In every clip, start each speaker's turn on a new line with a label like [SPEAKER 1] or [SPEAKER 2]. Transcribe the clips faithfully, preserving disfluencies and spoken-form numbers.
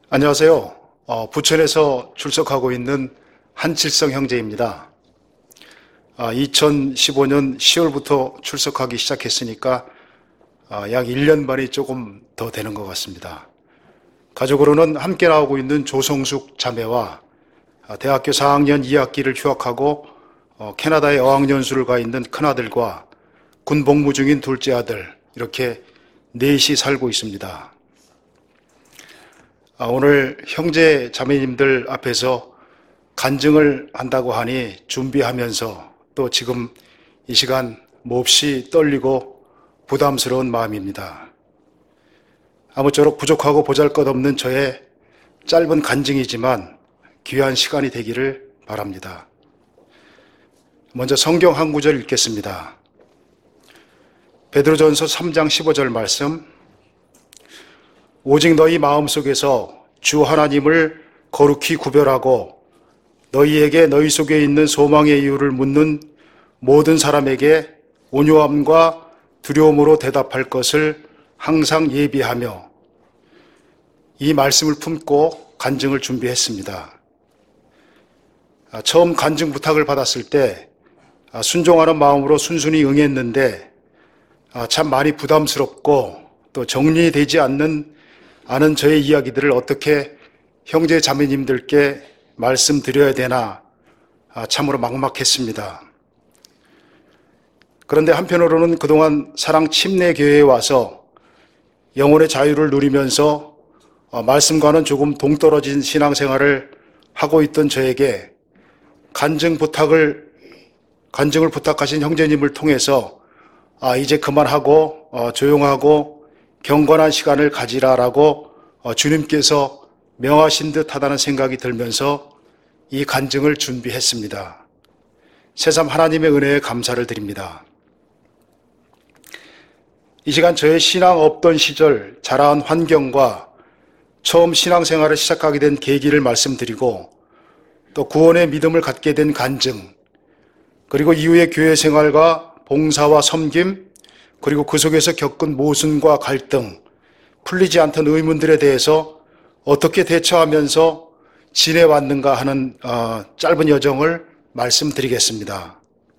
[SPEAKER 1] 안녕하세요. 어, 부천에서 출석하고 있는 한칠성 형제입니다. 아, 이천십오 년 시월부터 출석하기 시작했으니까 아, 약 일 년 반이 조금 더 되는 것 같습니다. 가족으로는 함께 나오고 있는 조성숙 자매와 아, 대학교 사 학년 이 학기를 휴학하고 어, 캐나다에 어학연수를 가 있는 큰아들과 군 복무 중인 둘째 아들, 이렇게 넷이 살고 있습니다. 아, 오늘 형제 자매님들 앞에서 간증을 한다고 하니 준비하면서 또 지금 이 시간 몹시 떨리고 부담스러운 마음입니다. 아무쪼록 부족하고 보잘것없는 저의 짧은 간증이지만 귀한 시간이 되기를 바랍니다. 먼저 성경 한 구절 읽겠습니다. 베드로전서 삼 장 십오 절 말씀. 오직 너희 마음속에서 주 하나님을 거룩히 구별하고 너희에게 너희 속에 있는 소망의 이유를 묻는 모든 사람에게 온유함과 두려움으로 대답할 것을 항상 예비하며, 이 말씀을 품고 간증을 준비했습니다. 처음 간증 부탁을 받았을 때 순종하는 마음으로 순순히 응했는데 참 많이 부담스럽고 또 정리되지 않는 아는 저의 이야기들을 어떻게 형제 자매님들께 말씀드려야 되나 참으로 막막했습니다. 그런데 한편으로는 그동안 사랑 침례교회에 와서 영혼의 자유를 누리면서 말씀과는 조금 동떨어진 신앙생활을 하고 있던 저에게 간증 부탁을, 간증을 부탁하신 형제님을 통해서 아, 이제 그만하고 어, 조용하고 경건한 시간을 가지라라고 주님께서 명하신 듯 하다는 생각이 들면서 이 간증을 준비했습니다. 새삼 하나님의 은혜에 감사를 드립니다. 이 시간 저의 신앙 없던 시절 자라한 환경과 처음 신앙생활을 시작하게 된 계기를 말씀드리고 또 구원의 믿음을 갖게 된 간증, 그리고 이후의 교회 생활과 봉사와 섬김, 그리고 그 속에서 겪은 모순과 갈등, 풀리지 않던 의문들에 대해서 어떻게 대처하면서 지내왔는가 하는 어, 짧은 여정을 말씀드리겠습니다.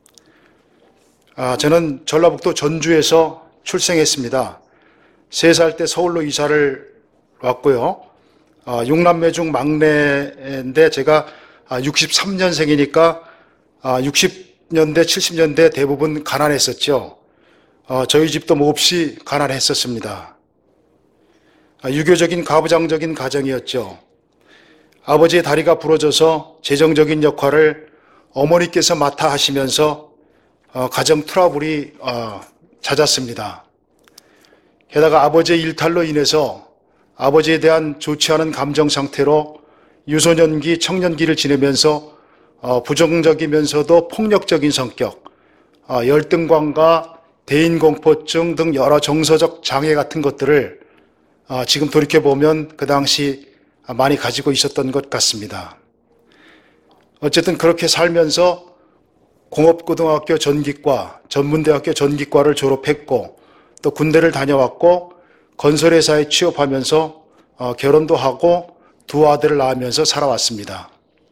[SPEAKER 1] 아, 저는 전라북도 전주에서 출생했습니다. 세 살 때 서울로 이사를 왔고요. 아, 육 남매 중 막내인데 제가 육십삼 년생이니까 아, 육십 년대, 칠십 년대 대부분 가난했었죠. 어, 저희 집도 몹시 가난했었습니다. 아, 유교적인 가부장적인 가정이었죠. 아버지의 다리가 부러져서 재정적인 역할을 어머니께서 맡아 하시면서 어, 가정 트러블이 어, 잦았습니다. 게다가 아버지의 일탈로 인해서 아버지에 대한 좋지 않은 감정 상태로 유소년기, 청년기를 지내면서 어, 부정적이면서도 폭력적인 성격, 어, 열등감과 대인공포증 등 여러 정서적 장애 같은 것들을 지금 돌이켜보면 그 당시 많이 가지고 있었던 것 같습니다. 어쨌든 그렇게 살면서 공업고등학교 전기과, 전문대학교 전기과를 졸업했고 또 군대를 다녀왔고 건설회사에 취업하면서 결혼도 하고 두 아들을 낳으면서 살아왔습니다.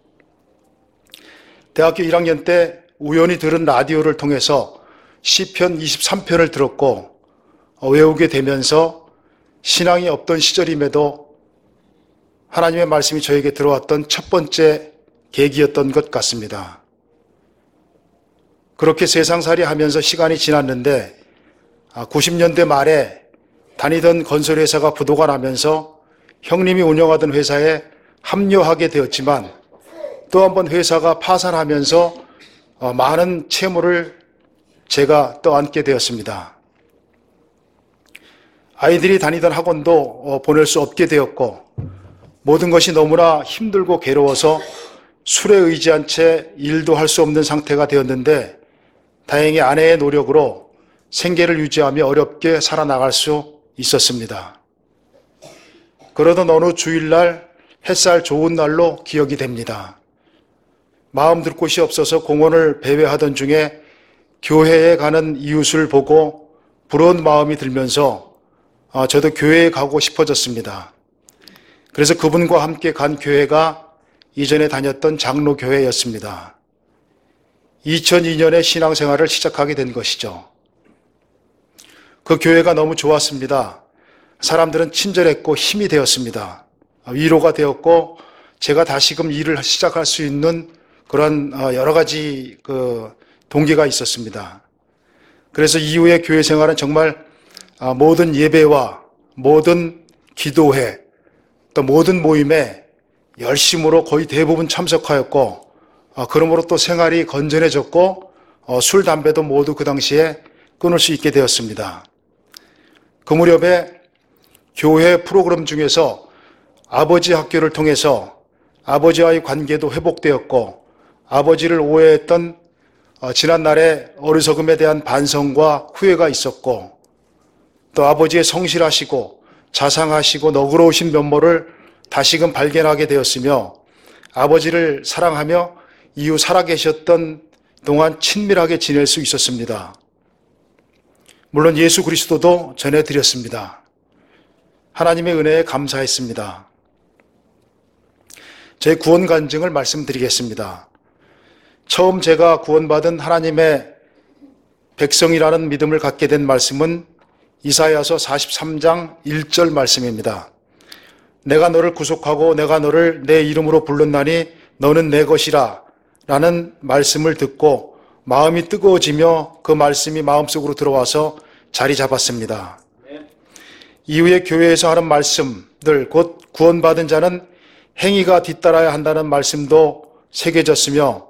[SPEAKER 1] 대학교 일 학년 때 우연히 들은 라디오를 통해서 시편 이십삼 편을 들었고 외우게 되면서 신앙이 없던 시절임에도 하나님의 말씀이 저에게 들어왔던 첫 번째 계기였던 것 같습니다. 그렇게 세상살이 하면서 시간이 지났는데 구십 년대 말에 다니던 건설회사가 부도가 나면서 형님이 운영하던 회사에 합류하게 되었지만 또 한 번 회사가 파산하면서 많은 채무를 제가 떠안게 되었습니다. 아이들이 다니던 학원도 보낼 수 없게 되었고 모든 것이 너무나 힘들고 괴로워서 술에 의지한 채 일도 할 수 없는 상태가 되었는데 다행히 아내의 노력으로 생계를 유지하며 어렵게 살아나갈 수 있었습니다. 그러던 어느 주일날 햇살 좋은 날로 기억이 됩니다. 마음 둘 곳이 없어서 공원을 배회하던 중에 교회에 가는 이웃을 보고 부러운 마음이 들면서 저도 교회에 가고 싶어졌습니다. 그래서 그분과 함께 간 교회가 이전에 다녔던 장로교회였습니다. 이천이 년에 신앙생활을 시작하게 된 것이죠. 그 교회가 너무 좋았습니다. 사람들은 친절했고 힘이 되었습니다. 위로가 되었고 제가 다시금 일을 시작할 수 있는 그런 여러 가지 그 동기가 있었습니다. 그래서 이후에 교회 생활은 정말 모든 예배와 모든 기도회 또 모든 모임에 열심으로 거의 대부분 참석하였고 그러므로 또 생활이 건전해졌고 술, 담배도 모두 그 당시에 끊을 수 있게 되었습니다. 그 무렵에 교회 프로그램 중에서 아버지 학교를 통해서 아버지와의 관계도 회복되었고 아버지를 오해했던 지난날의 어리석음에 대한 반성과 후회가 있었고 또 아버지의 성실하시고 자상하시고 너그러우신 면모를 다시금 발견하게 되었으며 아버지를 사랑하며 이후 살아계셨던 동안 친밀하게 지낼 수 있었습니다. 물론 예수 그리스도도 전해드렸습니다. 하나님의 은혜에 감사했습니다. 제 구원 간증을 말씀드리겠습니다. 처음 제가 구원받은 하나님의 백성이라는 믿음을 갖게 된 말씀은 이사야서 사십삼 장 일 절 말씀입니다. 내가 너를 구속하고 내가 너를 내 이름으로 불렀나니 너는 내 것이라 라는 말씀을 듣고 마음이 뜨거워지며 그 말씀이 마음속으로 들어와서 자리 잡았습니다. 이후에 교회에서 하는 말씀들, 곧 구원받은 자는 행위가 뒤따라야 한다는 말씀도 새겨졌으며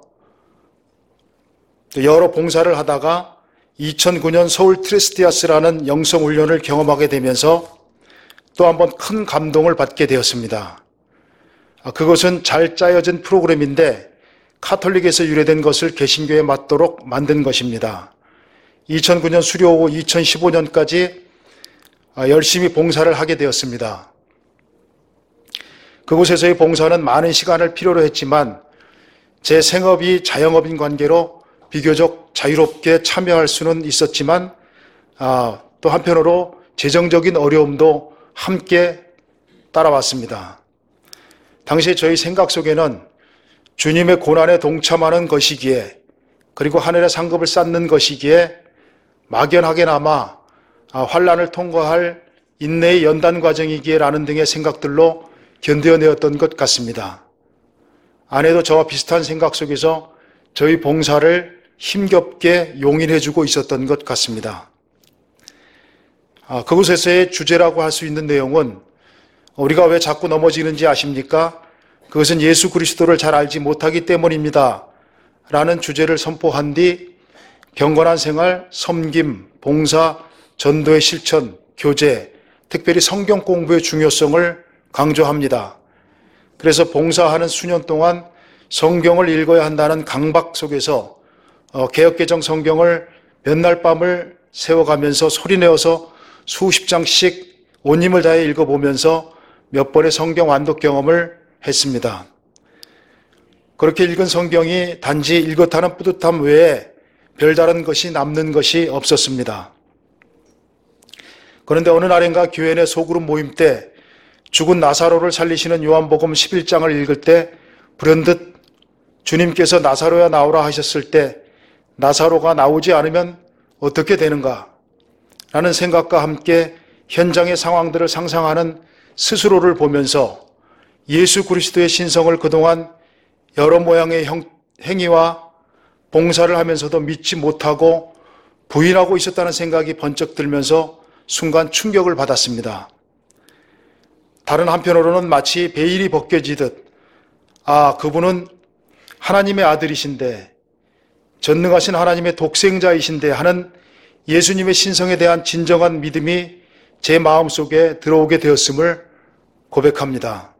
[SPEAKER 1] 여러 봉사를 하다가 이천구 년 서울 트레스티아스라는 영성훈련을 경험하게 되면서 또 한 번 큰 감동을 받게 되었습니다. 그것은 잘 짜여진 프로그램인데 카톨릭에서 유래된 것을 개신교에 맞도록 만든 것입니다. 이천구 년 수료 후 이천십오 년까지 열심히 봉사를 하게 되었습니다. 그곳에서의 봉사는 많은 시간을 필요로 했지만 제 생업이 자영업인 관계로 비교적 자유롭게 참여할 수는 있었지만 아, 또 한편으로 재정적인 어려움도 함께 따라왔습니다. 당시에 저희 생각 속에는 주님의 고난에 동참하는 것이기에 그리고 하늘의 상급을 쌓는 것이기에 막연하게나마 환난을 통과할 인내의 연단 과정이기에 라는 등의 생각들로 견뎌내었던 것 같습니다. 아내도 저와 비슷한 생각 속에서 저희 봉사를 힘겹게 용인해주고 있었던 것 같습니다. 그곳에서의 주제라고 할 수 있는 내용은 우리가 왜 자꾸 넘어지는지 아십니까? 그것은 예수 그리스도를 잘 알지 못하기 때문입니다. 라는 주제를 선포한 뒤 경건한 생활, 섬김, 봉사, 전도의 실천, 교제, 특별히 성경 공부의 중요성을 강조합니다. 그래서 봉사하는 수년 동안 성경을 읽어야 한다는 강박 속에서 개역개정 성경을 몇 날 밤을 세워가면서 소리내어서 수십 장씩 온 힘을 다해 읽어보면서 몇 번의 성경 완독 경험을 했습니다. 그렇게 읽은 성경이 단지 읽었다는 뿌듯함 외에 별다른 것이 남는 것이 없었습니다. 그런데 어느 날인가 교회 내 소그룹 모임 때 죽은 나사로를 살리시는 요한복음 십일 장을 읽을 때 불현듯 주님께서 나사로야 나오라 하셨을 때 나사로가 나오지 않으면 어떻게 되는가? 라는 생각과 함께 현장의 상황들을 상상하는 스스로를 보면서 예수 그리스도의 신성을 그동안 여러 모양의 행위와 봉사를 하면서도 믿지 못하고 부인하고 있었다는 생각이 번쩍 들면서 순간 충격을 받았습니다. 다른 한편으로는 마치 베일이 벗겨지듯 아, 그분은 하나님의 아들이신데 전능하신 하나님의 독생자이신데 하는 예수님의 신성에 대한 진정한 믿음이 제 마음속에 들어오게 되었음을 고백합니다.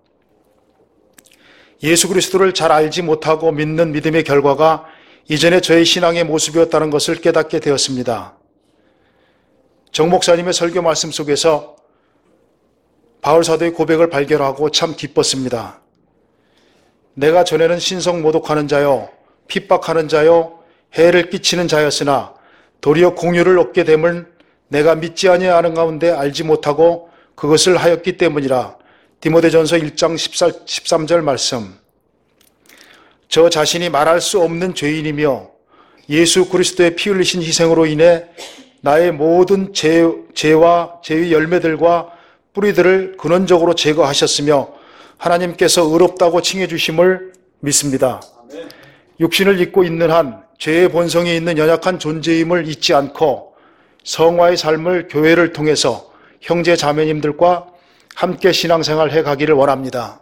[SPEAKER 1] 예수 그리스도를 잘 알지 못하고 믿는 믿음의 결과가 이전에 저의 신앙의 모습이었다는 것을 깨닫게 되었습니다. 정 목사님의 설교 말씀 속에서 바울 사도의 고백을 발견하고 참 기뻤습니다. 내가 전에는 신성 모독하는 자요, 핍박하는 자요, 해를 끼치는 자였으나 도리어 공유를 얻게 됨을 내가 믿지 아니하는 가운데 알지 못하고 그것을 하였기 때문이라. 디모데전서 일 장 십삼 절 말씀. 저 자신이 말할 수 없는 죄인이며 예수 그리스도의 피 흘리신 희생으로 인해 나의 모든 죄, 죄와 죄의 열매들과 뿌리들을 근원적으로 제거하셨으며 하나님께서 의롭다고 칭해 주심을 믿습니다. 아멘. 육신을 입고 있는 한 죄의 본성에 있는 연약한 존재임을 잊지 않고 성화의 삶을 교회를 통해서 형제 자매님들과 함께 신앙생활 해가기를 원합니다.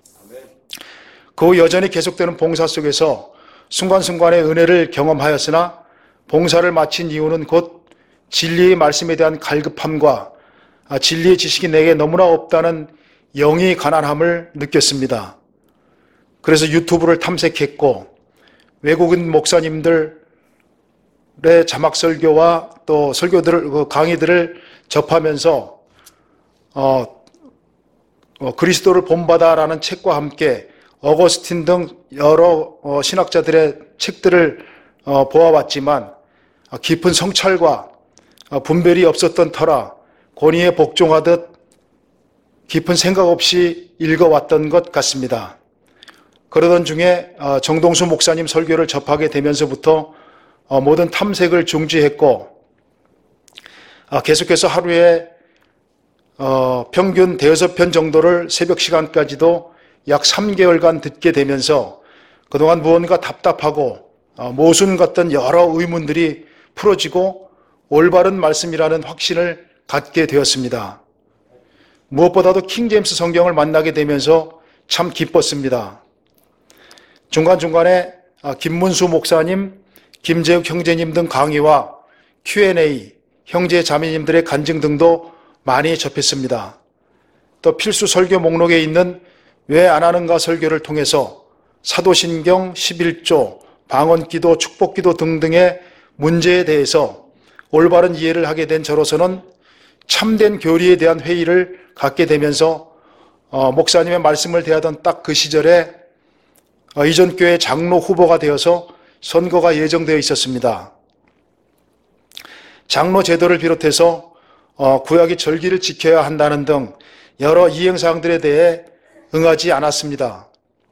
[SPEAKER 1] 그 여전히 계속되는 봉사 속에서 순간순간의 은혜를 경험하였으나 봉사를 마친 이유는 곧 진리의 말씀에 대한 갈급함과 진리의 지식이 내게 너무나 없다는 영이 가난함을 느꼈습니다. 그래서 유튜브를 탐색했고 외국인 목사님들의 자막 설교와 또 설교들을 강의들을 접하면서 어, 어, 그리스도를 본받아라는 책과 함께 어거스틴 등 여러 어, 신학자들의 책들을 어, 보아왔지만 어, 깊은 성찰과 어, 분별이 없었던 터라 권위에 복종하듯 깊은 생각 없이 읽어왔던 것 같습니다. 그러던 중에 어, 정동수 목사님 설교를 접하게 되면서부터 어, 모든 탐색을 중지했고 어, 계속해서 하루에 어, 평균 대여섯 편 정도를 새벽 시간까지도 약 삼 개월간 듣게 되면서 그동안 무언가 답답하고 어, 모순 같던 여러 의문들이 풀어지고 올바른 말씀이라는 확신을 갖게 되었습니다. 무엇보다도 킹제임스 성경을 만나게 되면서 참 기뻤습니다. 중간중간에 김문수 목사님, 김재욱 형제님 등 강의와 큐 앤 에이, 형제 자매님들의 간증 등도 많이 접했습니다. 또 필수 설교 목록에 있는 왜 안 하는가 설교를 통해서 사도신경 십일 조, 방언기도, 축복기도 등등의 문제에 대해서 올바른 이해를 하게 된 저로서는 참된 교리에 대한 회의를 갖게 되면서 어, 목사님의 말씀을 대하던 딱 그 시절에 어, 이전 교회 장로 후보가 되어서 선거가 예정되어 있었습니다. 장로 제도를 비롯해서 어, 구약의 절기를 지켜야 한다는 등 여러 이행사항들에 대해 응하지 않았습니다.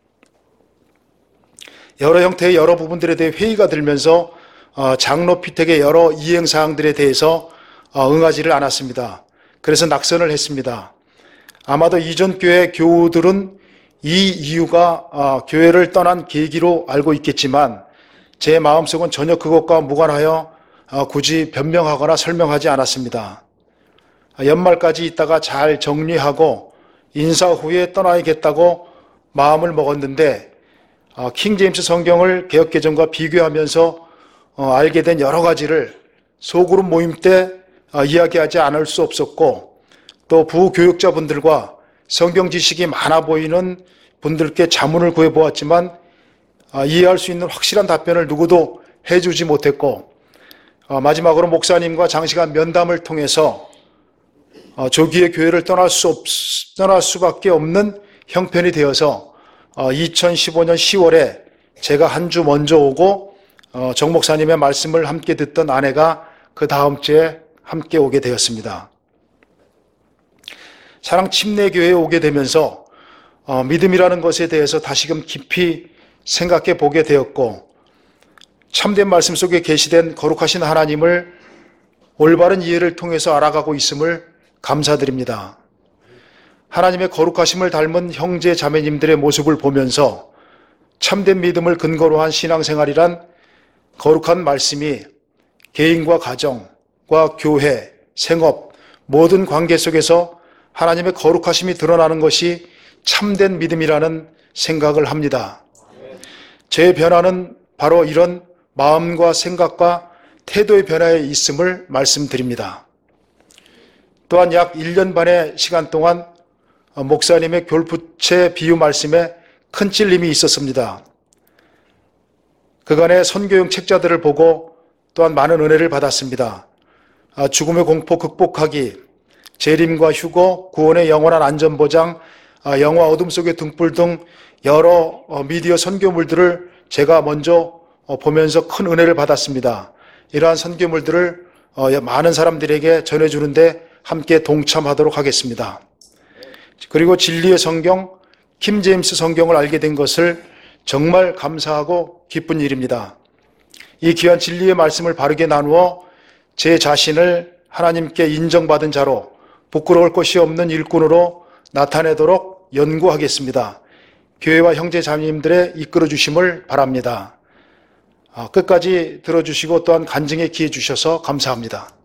[SPEAKER 1] 여러 형태의 여러 부분들에 대해 회의가 들면서 어, 장로 피택의 여러 이행사항들에 대해서 어, 응하지를 않았습니다. 그래서 낙선을 했습니다. 아마도 이전 교회 교우들은 이 이유가 어, 교회를 떠난 계기로 알고 있겠지만 제 마음속은 전혀 그것과 무관하여 어, 굳이 변명하거나 설명하지 않았습니다. 연말까지 있다가 잘 정리하고 인사 후에 떠나야겠다고 마음을 먹었는데 어, 킹제임스 성경을 개역개정과 비교하면서 어, 알게 된 여러 가지를 소그룹 모임 때 어, 이야기하지 않을 수 없었고 또 부교육자분들과 성경 지식이 많아 보이는 분들께 자문을 구해보았지만 어, 이해할 수 있는 확실한 답변을 누구도 해주지 못했고 어, 마지막으로 목사님과 장시간 면담을 통해서 어, 조기에 교회를 떠날 수 없, 떠날 수밖에 없는 형편이 되어서 어, 이천십오 년 시월에 제가 한 주 먼저 오고 어, 정 목사님의 말씀을 함께 듣던 아내가 그 다음 주에 함께 오게 되었습니다. 사랑 침례교회에 오게 되면서 어, 믿음이라는 것에 대해서 다시금 깊이 생각해 보게 되었고 참된 말씀 속에 계시된 거룩하신 하나님을 올바른 이해를 통해서 알아가고 있음을 감사드립니다. 하나님의 거룩하심을 닮은 형제 자매님들의 모습을 보면서 참된 믿음을 근거로 한 신앙생활이란 거룩한 말씀이 개인과 가정과 교회, 생업, 모든 관계 속에서 하나님의 거룩하심이 드러나는 것이 참된 믿음이라는 생각을 합니다. 제 변화는 바로 이런 마음과 생각과 태도의 변화에 있음을 말씀드립니다. 또한 약 일 년 반의 시간 동안 목사님의 교부채 비유 말씀에 큰 찔림이 있었습니다. 그간의 선교용 책자들을 보고 또한 많은 은혜를 받았습니다. 죽음의 공포 극복하기, 재림과 휴거, 구원의 영원한 안전보장, 영화 어둠 속의 등불 등 여러 미디어 선교물들을 제가 먼저 보면서 큰 은혜를 받았습니다. 이러한 선교물들을 많은 사람들에게 전해주는데 함께 동참하도록 하겠습니다. 그리고 진리의 성경, 킴 제임스 성경을 알게 된 것을 정말 감사하고 기쁜 일입니다. 이 귀한 진리의 말씀을 바르게 나누어 제 자신을 하나님께 인정받은 자로 부끄러울 것이 없는 일꾼으로 나타내도록 연구하겠습니다. 교회와 형제 자매님들의 이끌어 주심을 바랍니다. 끝까지 들어주시고 또한 간증의 기회 주셔서 감사합니다.